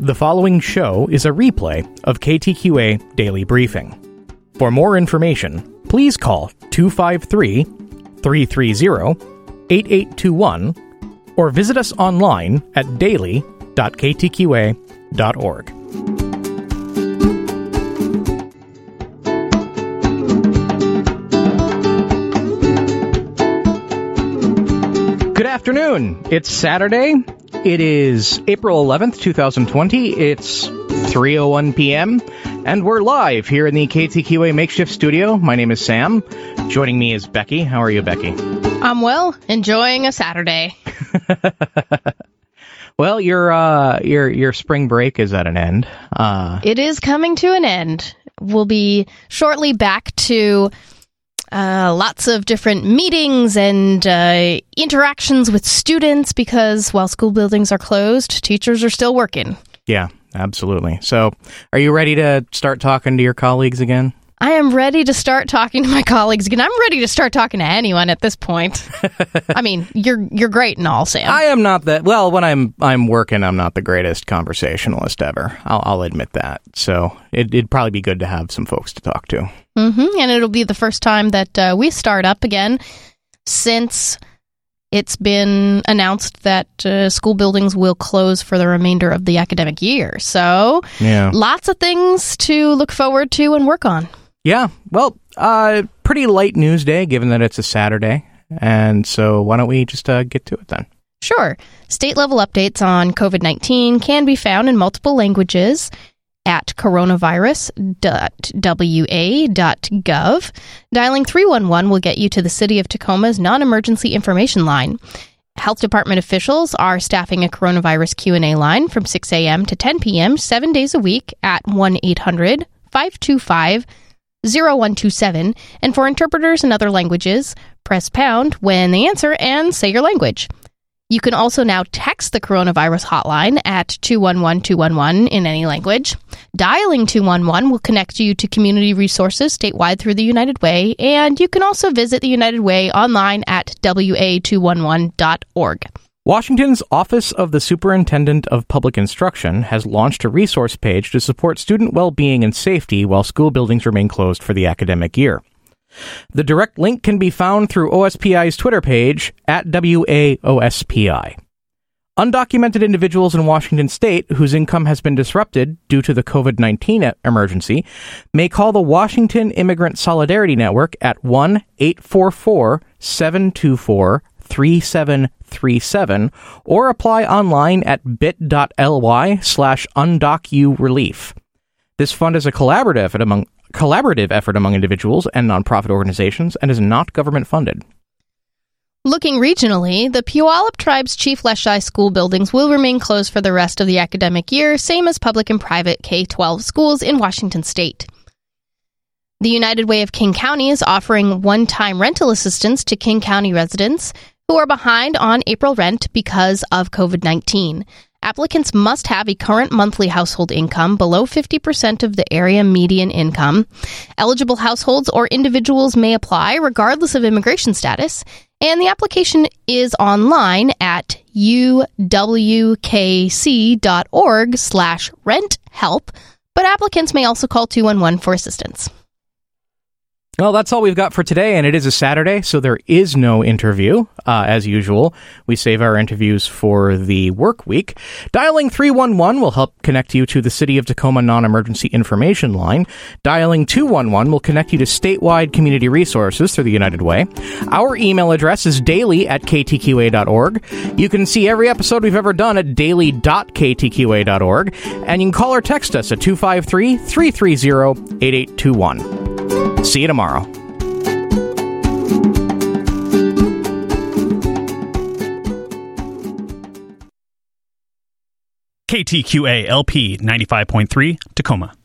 The following show is a replay of KTQA Daily Briefing. For more information, please call 253-330-8821 or visit us online at daily.ktqa.org. Good afternoon. It's Saturday. It is April 11th, 2020. It's 3:01 p.m. and we're live here in the KTQA makeshift studio. My name is Sam. Joining me is Becky. How are you, Becky? I'm well, enjoying a Saturday. Well, your spring break is at an end. It is coming to an end. We'll be shortly back to lots of different meetings and interactions with students because while school buildings are closed, teachers are still working. Yeah, absolutely. So, are you ready to start talking to your colleagues again? I am ready to start talking to my colleagues again. I'm ready to start talking to anyone at this point. I mean, you're great and all, Sam. I am not that. Well, when I'm working, I'm not the greatest conversationalist ever. I'll admit that. So it'd probably be good to have some folks to talk to. Mm-hmm. And it'll be the first time that we start up again since it's been announced that school buildings will close for the remainder of the academic year. So Lots of things to look forward to and work on. Yeah, well, pretty light news day, given that it's a Saturday. And so why don't we just get to it then? Sure. State-level updates on COVID-19 can be found in multiple languages at coronavirus.wa.gov. Dialing 311 will get you to the City of Tacoma's non-emergency information line. Health Department officials are staffing a coronavirus Q&A line from 6 a.m. to 10 p.m. 7 days a week at 1-800-525-0127, and for interpreters in other languages, press pound when they answer and say your language. You can also now text the coronavirus hotline at 211-211 in any language. Dialing 211 will connect you to community resources statewide through the United Way, and you can also visit the United Way online at wa211.org. Washington's Office of the Superintendent of Public Instruction has launched a resource page to support student well-being and safety while school buildings remain closed for the academic year. The direct link can be found through OSPI's Twitter page at WAOSPI. Undocumented individuals in Washington state whose income has been disrupted due to the COVID-19 emergency may call the Washington Immigrant Solidarity Network at 1-844-724-3737 or apply online at bit.ly/undocurelief. This fund is a collaborative effort among individuals and nonprofit organizations and is not government funded. Looking regionally, the Puyallup Tribe's Chief Leschi school buildings will remain closed for the rest of the academic year, same as public and private K-12 schools in Washington state. The United Way of King County is offering one-time rental assistance to King County residents who are behind on April rent because of COVID-19. Applicants must have a current monthly household income below 50% of the area median income. Eligible households or individuals may apply regardless of immigration status, and the application is online at uwkc.org/rent-help, but applicants may also call 211 for assistance. Well, that's all we've got for today, and it is a Saturday, so there is no interview. As usual, we save our interviews for the work week. Dialing 311 will help connect you to the City of Tacoma non-emergency information line. Dialing 211 will connect you to statewide community resources through the United Way. Our email address is daily@ktqa.org. You can see every episode we've ever done at daily.ktqa.org, and you can call or text us at 253-330-8821. See you tomorrow. KTQA LP 95.3 Tacoma.